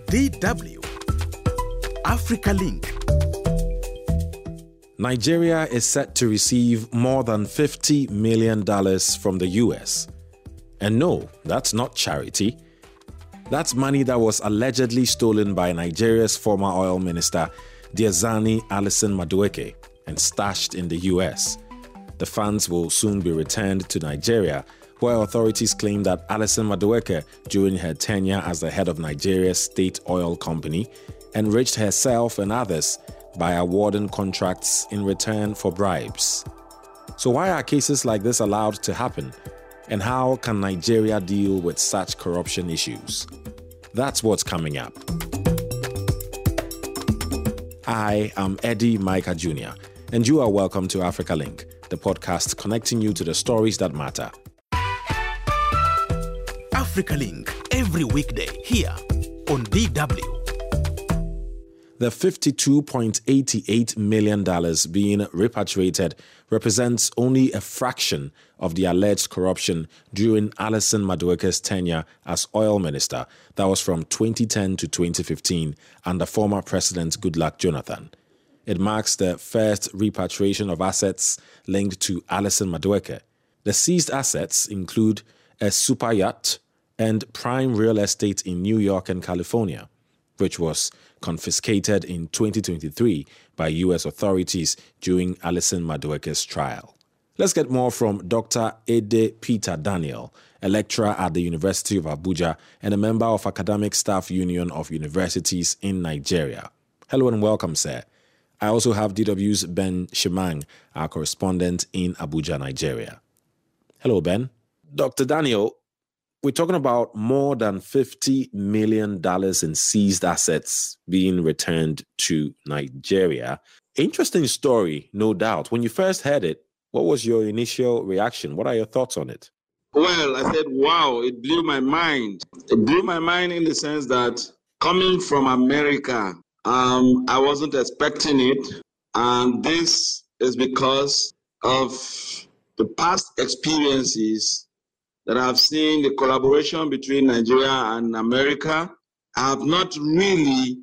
DW Africa Link. Nigeria is set to receive more than $50 million from the US. And no, that's not charity. That's money that was allegedly stolen by Nigeria's former oil minister, Diezani Alison Madueke, and stashed in the US. The funds will soon be returned to Nigeria, where authorities claim that Alison Madueke, during her tenure as the head of Nigeria's state oil company, enriched herself and others by awarding contracts in return for bribes. So why are cases like this allowed to happen? And how can Nigeria deal with such corruption issues? That's what's coming up. I am Eddie Micah Jr., and you are welcome to Africa Link, the podcast connecting you to the stories that matter. Africa Link, every weekday here on DW. The $52.88 million being repatriated represents only a fraction of the alleged corruption during Alison Madueke's tenure as oil minister that was from 2010 to 2015 under former President Goodluck Jonathan. It marks the first repatriation of assets linked to Alison Madueke. The seized assets include a super yacht and prime real estate in New York and California, which was confiscated in 2023 by U.S. authorities during Alison Madueke's trial. Let's get more from Dr. Ede Peter Daniel, a lecturer at the University of Abuja and a member of Academic Staff Union of Universities in Nigeria. Hello and welcome, sir. I also have DW's Ben Shimang, our correspondent in Abuja, Nigeria. Hello, Ben. Dr. Daniel, we're talking about more than $50 million in seized assets being returned to Nigeria. Interesting story, no doubt. When you first heard it, what was your initial reaction? What are your thoughts on it? Well, I said, wow, it blew my mind. It blew my mind in the sense that coming from America, I wasn't expecting it. And this is because of the past experiences that I've seen, the collaboration between Nigeria and America. I have not really,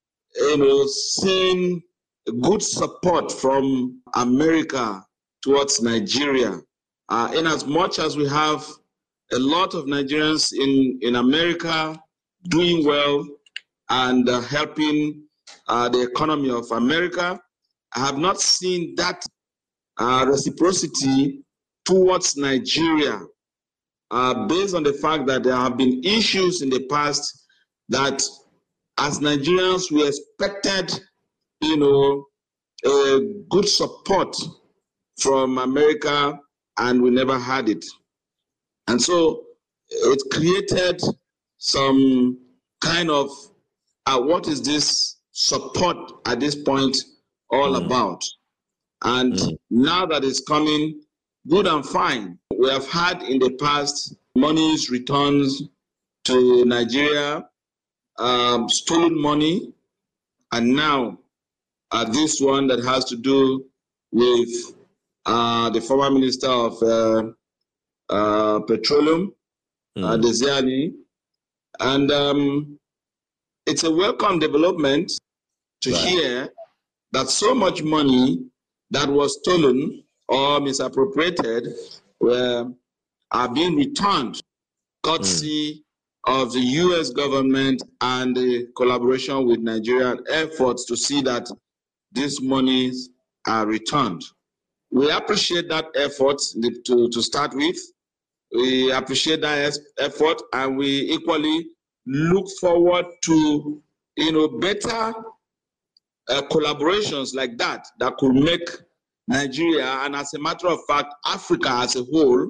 seen good support from America towards Nigeria. In as much as we have a lot of Nigerians in America doing well and helping the economy of America, I have not seen that reciprocity towards Nigeria. Based on the fact that there have been issues in the past that as Nigerians we expected, a good support from America and we never had it. And so it created some kind of, what is this support at this point all about? And now that it's coming, good and fine. We have had in the past monies returns to Nigeria, stolen money, and now this one that has to do with the former Minister of Petroleum, Diezani. And it's a welcome development to hear that so much money that was stolen or misappropriated are being returned, courtesy of the U.S. government and the collaboration with Nigerian efforts to see that these monies are returned. We appreciate that effort to start with. We appreciate that effort, and we equally look forward to better collaborations like that could make Nigeria, and as a matter of fact, Africa as a whole,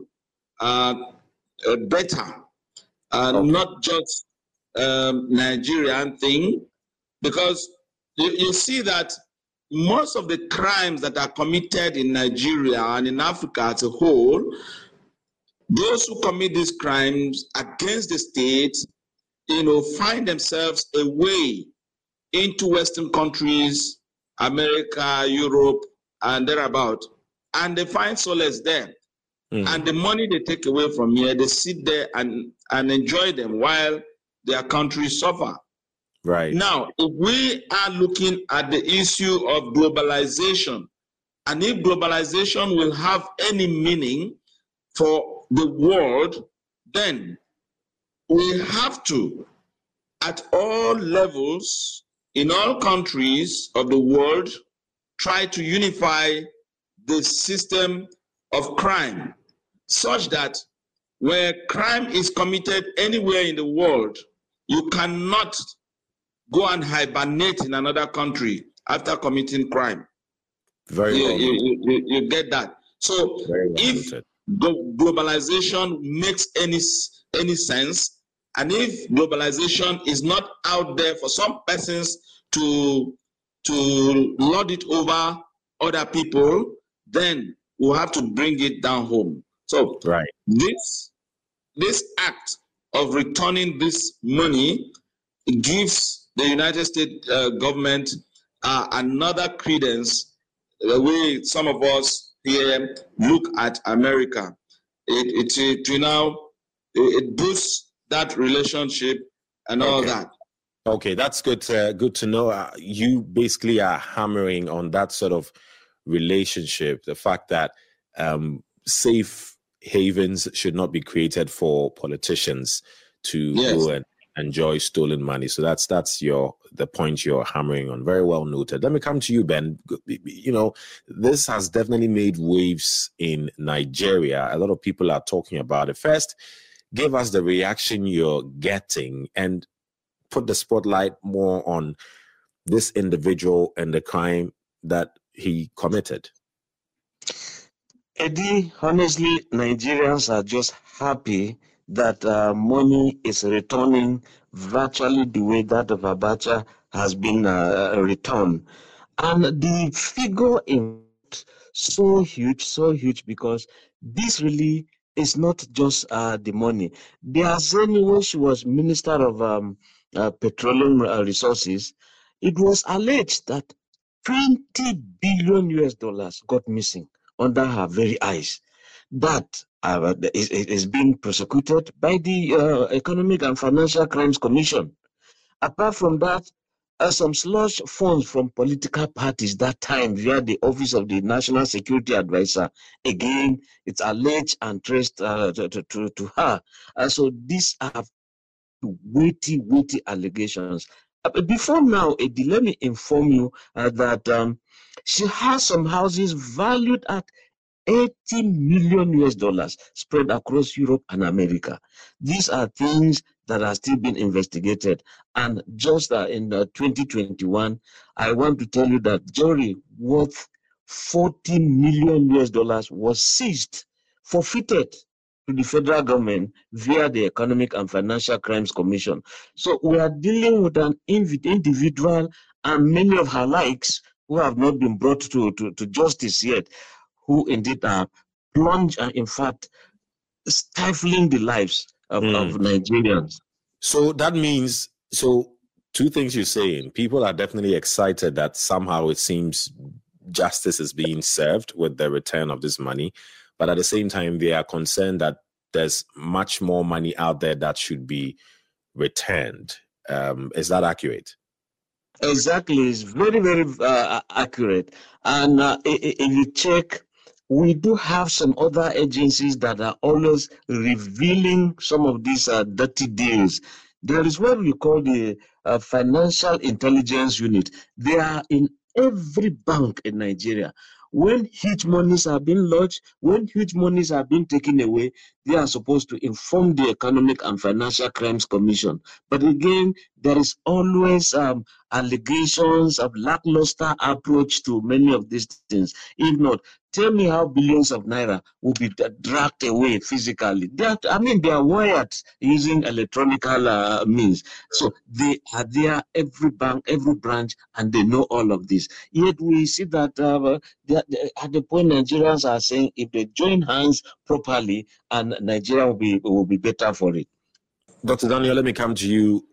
better. Not just Nigerian thing, because you see that most of the crimes that are committed in Nigeria and in Africa as a whole, those who commit these crimes against the state, find themselves away into Western countries, America, Europe, and thereabout, and they find solace there. And the money they take away from here, they sit there and enjoy them while their countries suffer. Right. Now, if we are looking at the issue of globalization, and if globalization will have any meaning for the world, then we have to, at all levels, in all countries of the world, try to unify the system of crime such that where crime is committed anywhere in the world, you cannot go and hibernate in another country after committing crime. Very well. You get that. So if globalization makes any sense, and if globalization is not out there for some persons to lord it over other people, then we'll have to bring it down home. So this act of returning this money gives the United States government another credence the way some of us here look at America. It boosts that relationship and all that. Okay, that's good. Good to know. You basically are hammering on that sort of relationship, the fact that safe havens should not be created for politicians to go and enjoy stolen money. So that's the point you're hammering on. Very well noted. Let me come to you, Ben. You know, this has definitely made waves in Nigeria. A lot of people are talking about it. First, give us the reaction you're getting and put the spotlight more on this individual and the crime that he committed. Eddie, honestly, Nigerians are just happy that money is returning virtually the way that of Abacha has been returned. And the figure is so huge, because this really is not just the money. They are saying when she was Minister of Petroleum Resources, it was alleged that $20 billion got missing under her very eyes. That is being prosecuted by the Economic and Financial Crimes Commission. Apart from that, some slush funds from political parties that time via the Office of the National Security Advisor. Again, it's alleged and traced to her. So these are weighty allegations. Before now, Eddie, let me inform you that she has some houses valued at $80 million spread across Europe and America. These are things that are still being investigated. And just in 2021, I want to tell you that jewelry worth $40 million was seized, forfeited to the federal government via the Economic and Financial Crimes Commission. So we are dealing with an individual and many of her likes who have not been brought to justice yet, who indeed are plunged and in fact stifling the lives of Nigerians. So that means, two things you're saying. People are definitely excited that somehow it seems justice is being served with the return of this money. But at the same time, they are concerned that there's much more money out there that should be returned. Is that accurate? Exactly. It's very accurate. And if you check, we do have some other agencies that are always revealing some of these dirty deals. There is what we call the Financial Intelligence Unit. They are in every bank in Nigeria. When huge monies are being lodged, when huge monies are being taken away, they are supposed to inform the Economic and Financial Crimes Commission. But again, there is always allegations of lackluster approach to many of these things. If not, tell me how billions of naira will be dragged away physically. They are wired using electronic means. So they are there, every bank, every branch, and they know all of this. Yet we see that at the point Nigerians are saying if they join hands properly, and Nigeria will be better for it. Dr. Daniel, let me come to you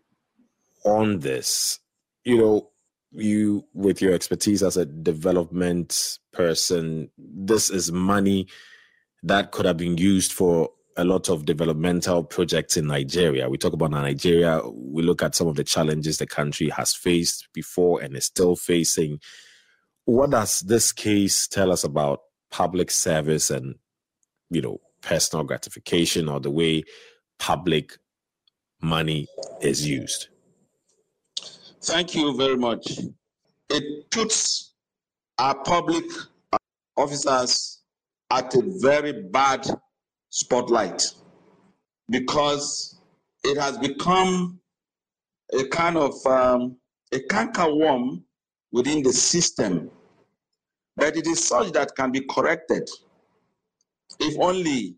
on this. You know, you with your expertise as a development person, this is money that could have been used for a lot of developmental projects in Nigeria. We talk about Nigeria. We look at some of the challenges the country has faced before and is still facing. What does this case tell us about public service and, personal gratification, or the way public money is used? Thank you very much. It puts our public officers at a very bad spotlight, because it has become a kind of a cankerworm within the system. But it is such that can be corrected if only,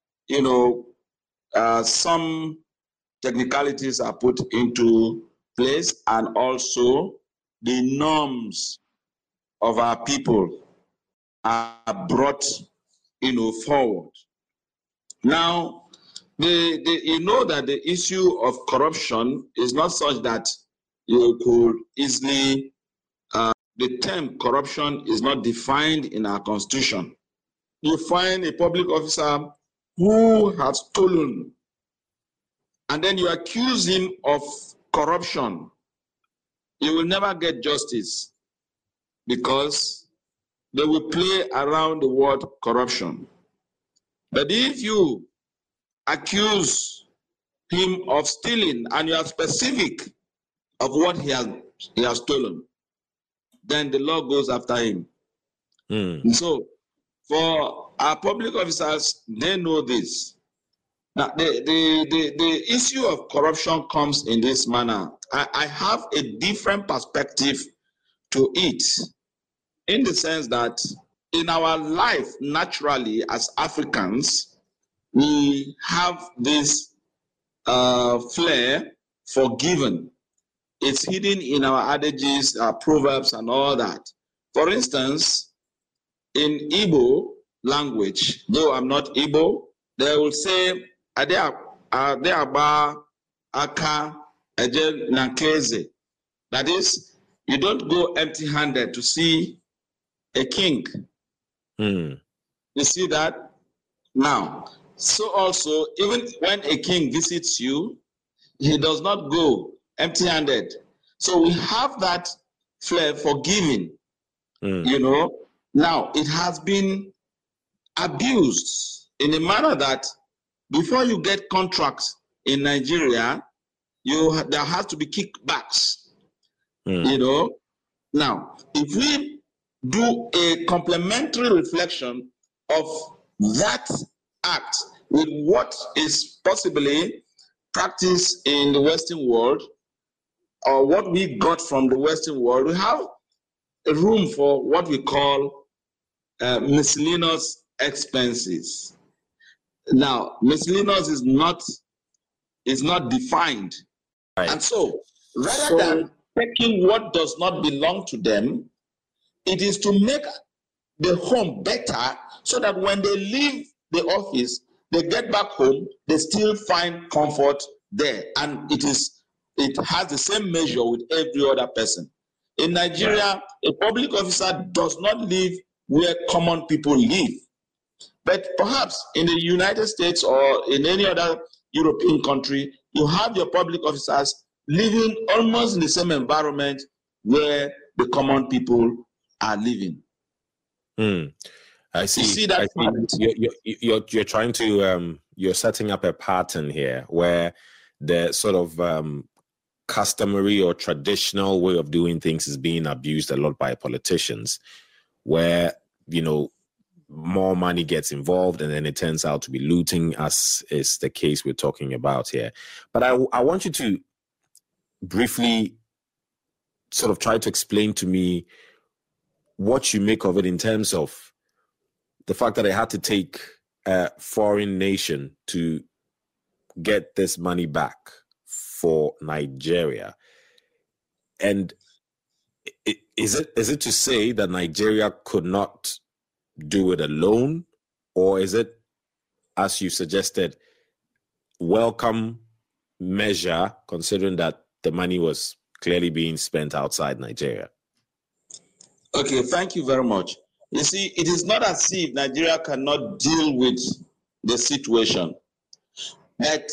some technicalities are put into place, and also the norms of our people are brought, forward. Now, that the issue of corruption is not such that you could easily, the term corruption is not defined in our constitution. You find a public officer who has stolen, and then you accuse him of corruption. You will never get justice, because they will play around the word corruption. But if you accuse him of stealing and you are specific of what he has stolen, then the law goes after him. And so, for our public officers, they know this. Now, the issue of corruption comes in this manner. I have a different perspective to it, in the sense that in our life, naturally, as Africans, we have this flair for giving. It's hidden in our adages, our proverbs, and all that. For instance, in Igbo language, though I'm not Igbo, they will say, Adeaba aka eje nankeze. That is, you don't go empty-handed to see a king. You see that? Now, so also, even when a king visits you, he does not go empty-handed. So we have that flair for giving, Now, it has been abused in a manner that before you get contracts in Nigeria, there has to be kickbacks, Now, if we do a complementary reflection of that act with what is possibly practiced in the Western world, or what we got from the Western world, we have a room for what we call miscellaneous expenses. Now, miscellaneous is not defined. Right. And so, rather than taking what does not belong to them, it is to make the home better, so that when they leave the office, they get back home, they still find comfort there. And it has the same measure with every other person. In Nigeria, a public officer does not live where common people live. But perhaps in the United States or in any other European country, you have your public officers living almost in the same environment where the common people are living. I see. You see that? You're trying to you're setting up a pattern here where the sort of customary or traditional way of doing things is being abused a lot by politicians, where more money gets involved and then it turns out to be looting, as is the case we're talking about here. But I want you to briefly sort of try to explain to me what you make of it in terms of the fact that they had to take a foreign nation to get this money back for Nigeria. And is it to say that Nigeria could not do it alone, or is it, as you suggested, welcome measure, considering that the money was clearly being spent outside Nigeria? Okay, thank you very much. You see, it is not as if Nigeria cannot deal with the situation. But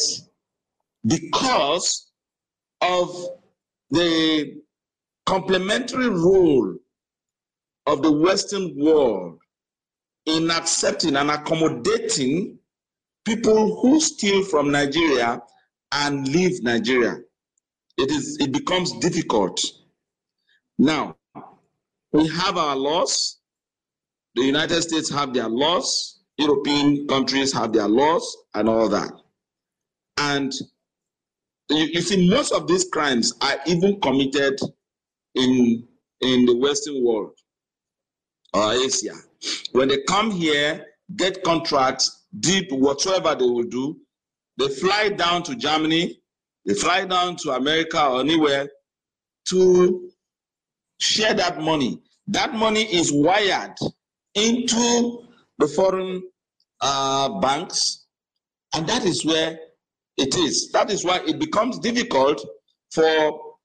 because of the complementary role of the Western world in accepting and accommodating people who steal from Nigeria and leave Nigeria, it becomes difficult. Now, we have our laws. The United States have their laws. European countries have their laws and all that. And you see, most of these crimes are even committed in the Western world or Asia. When they come here, get contracts, deep whatsoever they will do, they fly down to Germany, they fly down to America or anywhere to share that money. That money is wired into the foreign banks, and that is where it is. That is why it becomes difficult for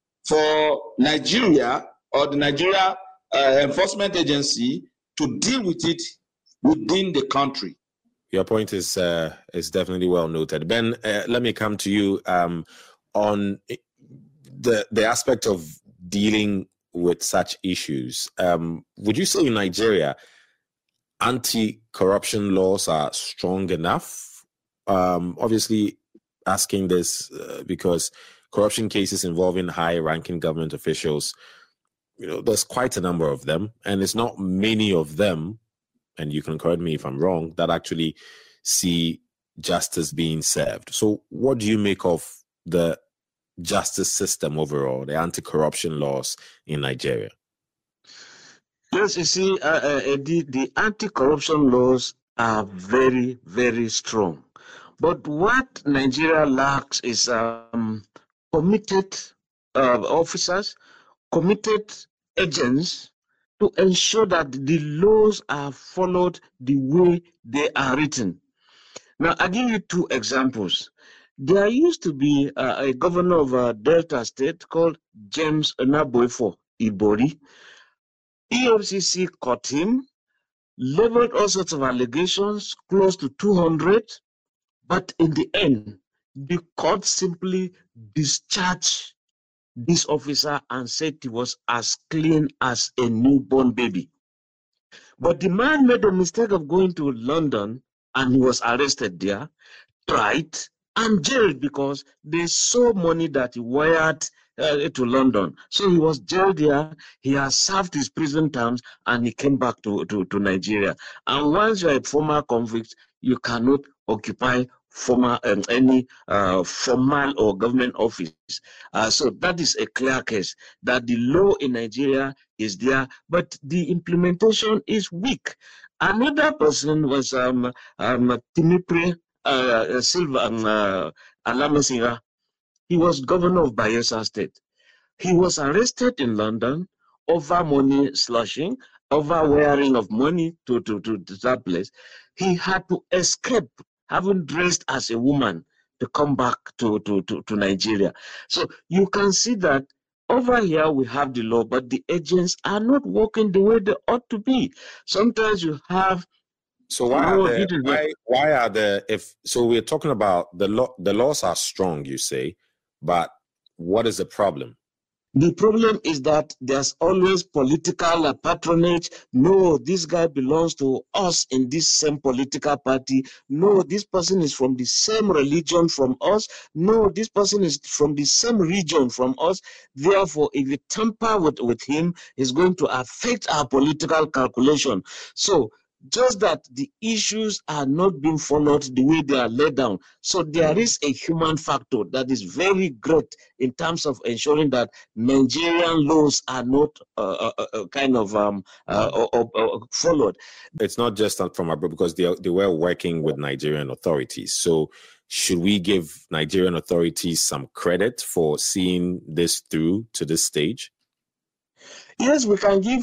Nigeria or the Nigeria Enforcement Agency to deal with it within the country. Your point is definitely well noted. Ben, let me come to you on the aspect of dealing with such issues. Would you say in Nigeria, anti-corruption laws are strong enough? Obviously, asking this because corruption cases involving high-ranking government officials, there's quite a number of them, and it's not many of them, and you can correct me if I'm wrong, that actually see justice being served. So what do you make of the justice system overall, the anti-corruption laws in Nigeria? Yes, you see, the anti-corruption laws are very, very strong. But what Nigeria lacks is committed officers, committed agents to ensure that the laws are followed the way they are written. Now, I'll give you two examples. There used to be a governor of Delta State called James Onaboifo Ibori. EFCC caught him, leveled all sorts of allegations, close to 200, but in the end, the court simply discharged this officer and said he was as clean as a newborn baby. But the man made the mistake of going to London and he was arrested there, tried, and jailed because they saw money that he wired to London. So he was jailed there, he has served his prison terms, and he came back to Nigeria. And once you're a former convict, you cannot occupy any formal or government office. So that is a clear case that the law in Nigeria is there, but the implementation is weak. Another person was Timipre Silva Alamesinga. He was governor of Bayelsa State. He was arrested in London over money slushing, over wiring of money to that place. He had to escape, having dressed as a woman, to come back to Nigeria. So you can see that over here we have the law, but the agents are not working the way they ought to be. Sometimes you have. So we're talking about the laws are strong, you say, but what is the problem? The problem is that there's always political patronage. No, this guy belongs to us in this same political party. No, this person is from the same religion from us. No, this person is from the same region from us. Therefore, if you tamper with him, it's going to affect our political calculation. So just that the issues are not being followed the way they are laid down. So there is a human factor that is very great in terms of ensuring that Nigerian laws are not followed. It's not just from abroad, because they were working with Nigerian authorities. So should we give Nigerian authorities some credit for seeing this through to this stage? Yes, we can give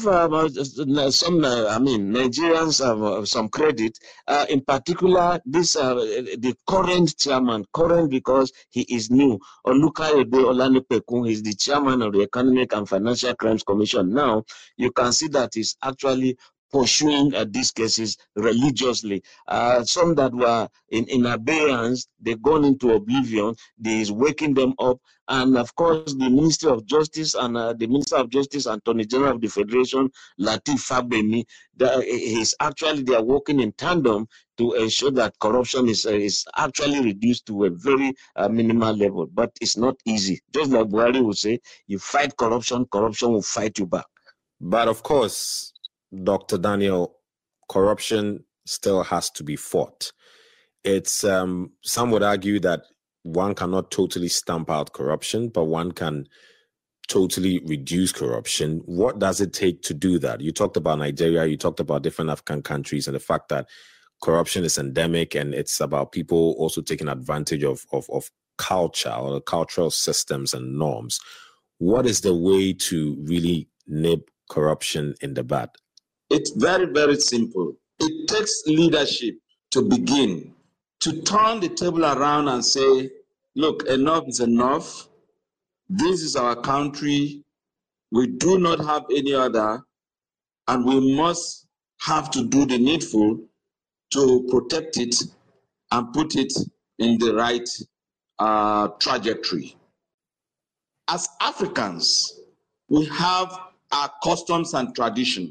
Nigerians some credit. In particular, the current chairman, because he is new, Olukayode Olanipekun, is the chairman of the Economic and Financial Crimes Commission. Now, you can see that he's actually pursuing these cases religiously. Some that were in abeyance, they've gone into oblivion. He's waking them up. And of course, the Ministry of Justice and the Minister of Justice, Attorney General of the Federation, Lateef Fagbemi, they are working in tandem to ensure that corruption is actually reduced to a very minimal level. But it's not easy. Just like Buhari would say, you fight corruption, corruption will fight you back. But of course, Dr. Daniel, corruption still has to be fought. It's some would argue that one cannot totally stamp out corruption, but one can totally reduce corruption. What does it take to do that? You talked about Nigeria, you talked about different African countries and the fact that corruption is endemic, and it's about people also taking advantage of culture or the cultural systems and norms. What is the way to really nip corruption in the bud? It's very, very simple. It takes leadership to begin, to turn the table around and say, look, enough is enough. This is our country. We do not have any other, and we must have to do the needful to protect it and put it in the right trajectory. As Africans, we have our customs and tradition.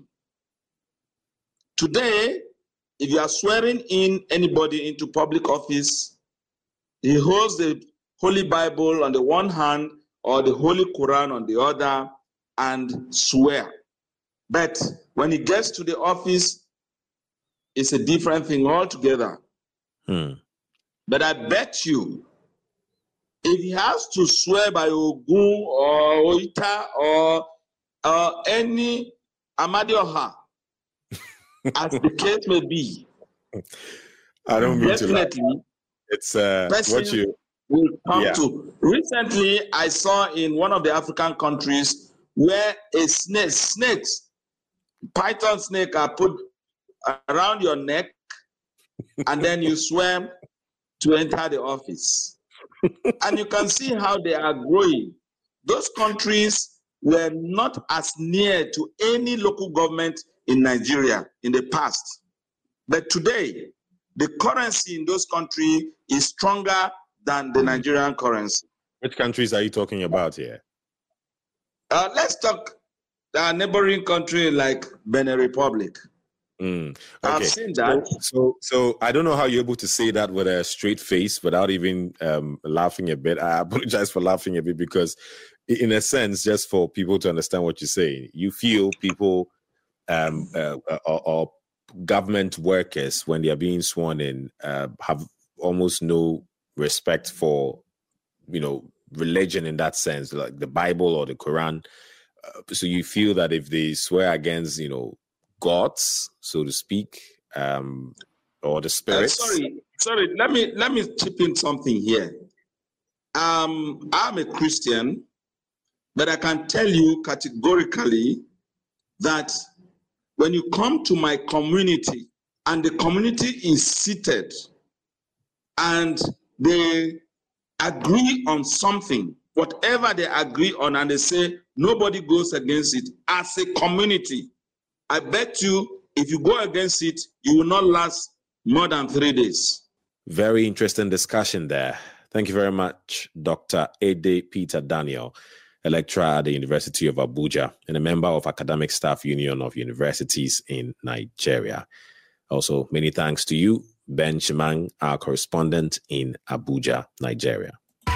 Today, if you are swearing in anybody into public office, he holds the Holy Bible on the one hand or the Holy Quran on the other and swear. But when he gets to the office, it's a different thing altogether. But I bet you, if he has to swear by Ogun or Oita or any Amadioha, as the case may be, I don't mean definitely to lie. It's what you will come to. Recently, I saw in one of the African countries where a snakes, python snake are put around your neck, and then you swim to enter the office. And you can see how they are growing. Those countries were not as near to any local government in Nigeria in the past. But today, the currency in those countries is stronger than the Nigerian currency. Which countries are you talking about here? Let's talk a neighboring country like Benin Republic. Okay. I've seen that. So I don't know how you're able to say that with a straight face without even laughing a bit. I apologize for laughing a bit because, in a sense, just for people to understand what you're saying, you feel people or government workers, when they are being sworn in, have almost no respect for, religion in that sense, like the Bible or the Quran. So you feel that if they swear against, gods, so to speak, or the spirits. Sorry. Let me chip in something here. I'm a Christian, but I can tell you categorically that when you come to my community and the community is seated and they agree on something, whatever they agree on, and they say nobody goes against it, as a community, I bet you if you go against it, you will not last more than 3 days. Very interesting discussion there. Thank you very much, Dr. Ede Peter Daniel, a lecturer at the University of Abuja and a member of Academic Staff Union of Universities in Nigeria. Also, many thanks to you, Ben Chimang, our correspondent in Abuja, Nigeria.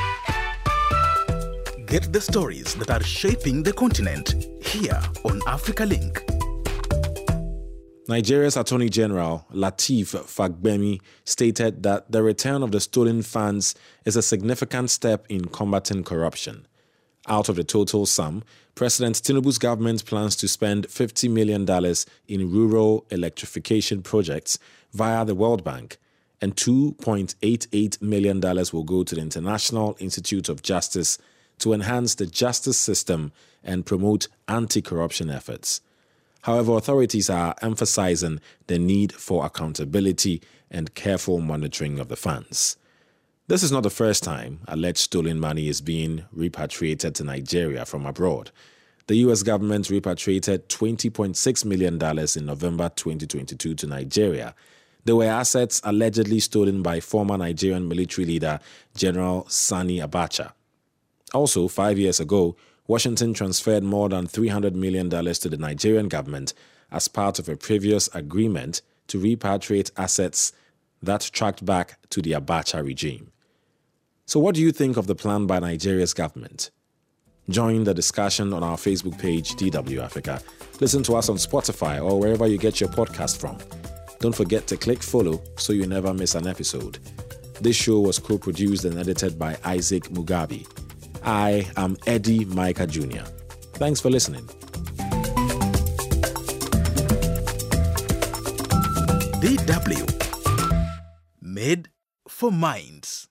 Get the stories that are shaping the continent here on Africa Link. Nigeria's Attorney General, Lateef Fagbemi, stated that the return of the stolen funds is a significant step in combating corruption. Out of the total sum, President Tinubu's government plans to spend $50 million in rural electrification projects via the World Bank, and $2.88 million will go to the International Institute of Justice to enhance the justice system and promote anti-corruption efforts. However, authorities are emphasizing the need for accountability and careful monitoring of the funds. This is not the first time alleged stolen money is being repatriated to Nigeria from abroad. The U.S. government repatriated $20.6 million in November 2022 to Nigeria. They were assets allegedly stolen by former Nigerian military leader General Sani Abacha. Also, 5 years ago, Washington transferred more than $300 million to the Nigerian government as part of a previous agreement to repatriate assets that tracked back to the Abacha regime. So what do you think of the plan by Nigeria's government? Join the discussion on our Facebook page, DW Africa. Listen to us on Spotify or wherever you get your podcast from. Don't forget to click follow so you never miss an episode. This show was co-produced and edited by Isaac Mugabe. I am Eddie Micah Jr. Thanks for listening. DW. Made for minds.